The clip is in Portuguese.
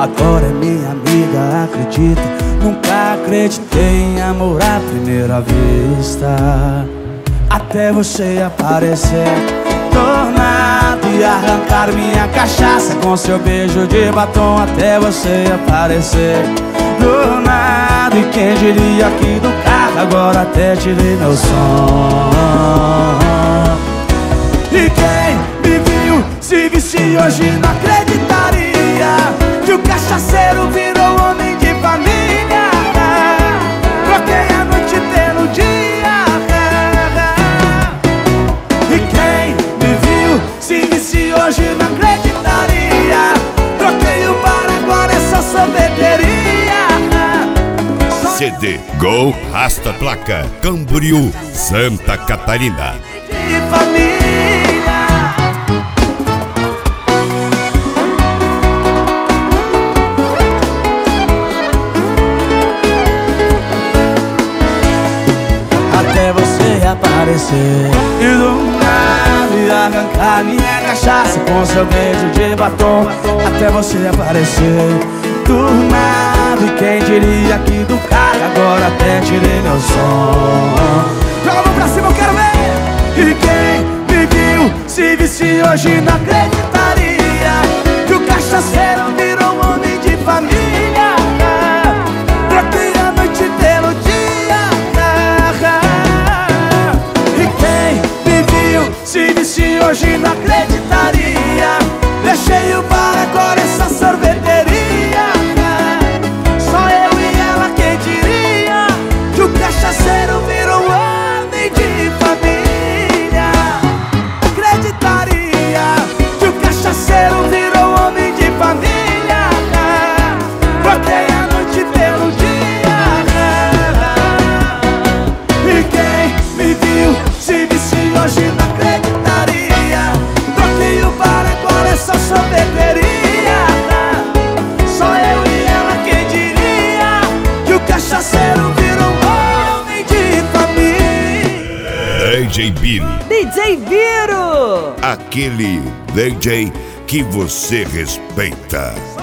agora é minha amiga, acredita. Nunca acreditei em amor à primeira vista, até você aparecer do nada e arrancar minha cachaça com seu beijo de batom. Até você aparecer do nada, e quem diria que do carro agora até tirei meu som. E quem me viu se visse hoje não acreditaria que o cachaceiro virou homem de família. Troquei a noite pelo dia. E quem me viu se visse hoje não acreditaria. Troquei o bar, agora é só sorveteria. CD Gol Rasta Placa Camboriú, Santa Catarina. De família. Até você aparecer e do nada arrancar minha cachaça com seu beijo de batom. Até você aparecer do nada, e quem diria que do carro agora até tirei meu som. Joga a mão pra cima, eu quero ver. E quem me viu se visse hoje não acreditaria que o cachaceiro virou homem de família. Troquei a noite pelo dia. E quem me viu se visse hoje não acreditaria. Deixei o bar, agora é só sorveteria. Só eu e ela, quem diria que o cachaceiro virou homem de família. Acreditaria que o cachaceiro virou homem de família. Troquei a noite pelo dia. E quem me viu se visse hoje não acreditaria. Troquei o bar, agora é só sorveteria. Só eu e ela, quem diria que o cachaceiro virou homem de família. DJ Biro, DJ Biro, aquele DJ que você respeita.